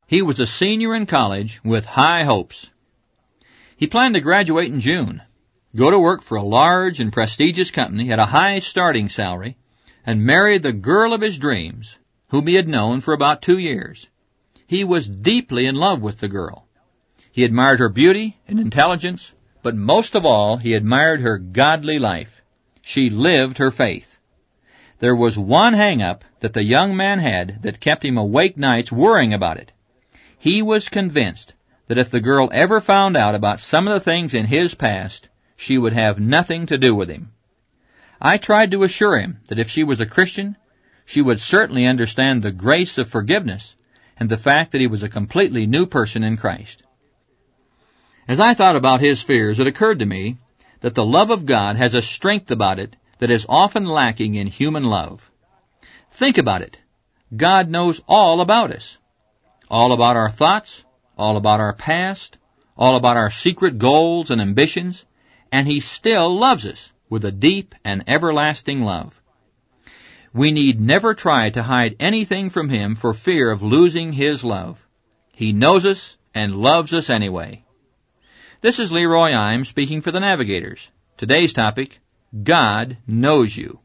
He was a senior in college with high hopes. He planned to graduate in June, go to work for a large and prestigious company at a high starting salary, and marry the girl of his dreams, whom he had known for about 2 years. He was deeply in love with the girl. He admired her beauty and intelligence, but most of all, he admired her godly life. She lived her faith. There was one hang-up that the young man had that kept him awake nights worrying about it. He was convinced that if the girl ever found out about some of the things in his past, she would have nothing to do with him. I tried to assure him that if she was a Christian, she would certainly understand the grace of forgiveness and the fact that he was a completely new person in Christ. As I thought about his fears, it occurred to me that the love of God has a strength about it that is often lacking in human love. Think about it. God knows all about us. All about our thoughts, all about our past, all about our secret goals and ambitions, and He still loves us with a deep and everlasting love. We need never try to hide anything from Him for fear of losing His love. He knows us and loves us anyway. This is Leroy Imes speaking for the Navigators. Today's topic, God knows you.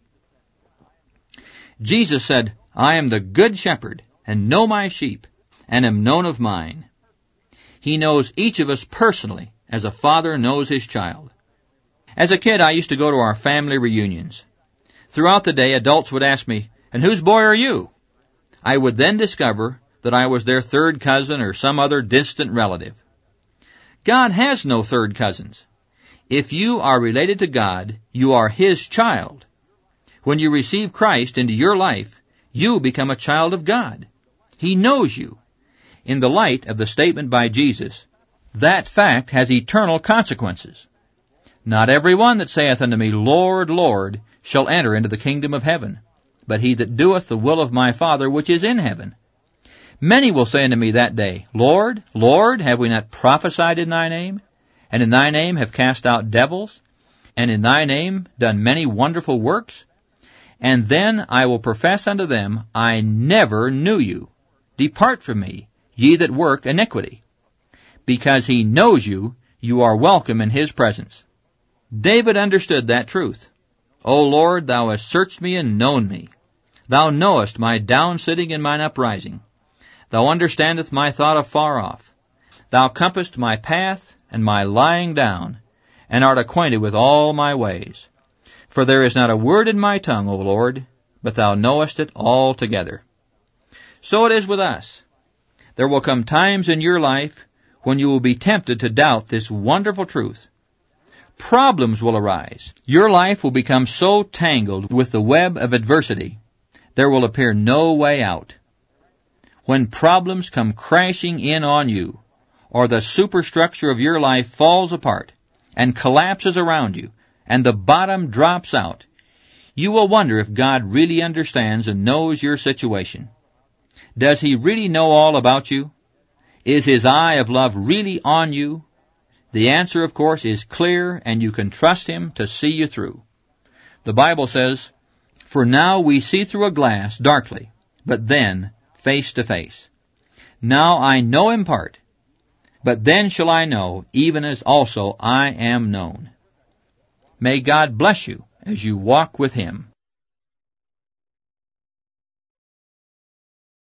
Jesus said, I am the good shepherd, and know my sheep, and am known of mine. He knows each of us personally, as a father knows his child. As a kid, I used to go to our family reunions. Throughout the day, adults would ask me, and whose boy are you? I would then discover that I was their third cousin or some other distant relative. God has no third cousins. If you are related to God, you are His child. When you receive Christ into your life, you become a child of God. He knows you. In the light of the statement by Jesus, that fact has eternal consequences. Not every one that saith unto me, Lord, Lord, shall enter into the kingdom of heaven, but he that doeth the will of my Father which is in heaven. Many will say unto me that day, Lord, Lord, have we not prophesied in thy name? And in thy name have cast out devils? And in thy name done many wonderful works? And then I will profess unto them, I never knew you. Depart from me, ye that work iniquity. Because He knows you, you are welcome in His presence. David understood that truth. O Lord, thou hast searched me and known me. Thou knowest my down-sitting and mine uprising. Thou understandest my thought afar off. Thou compassest my path and my lying down, and art acquainted with all my ways. For there is not a word in my tongue, O Lord, but thou knowest it altogether. So it is with us. There will come times in your life when you will be tempted to doubt this wonderful truth. Problems will arise. Your life will become so tangled with the web of adversity, there will appear no way out. When problems come crashing in on you, or the superstructure of your life falls apart and collapses around you, and the bottom drops out, you will wonder if God really understands and knows your situation. Does He really know all about you? Is His eye of love really on you? The answer, of course, is clear, and you can trust Him to see you through. The Bible says, For now we see through a glass darkly, but then face to face. Now I know in part, but then shall I know, even as also I am known. May God bless you as you walk with Him.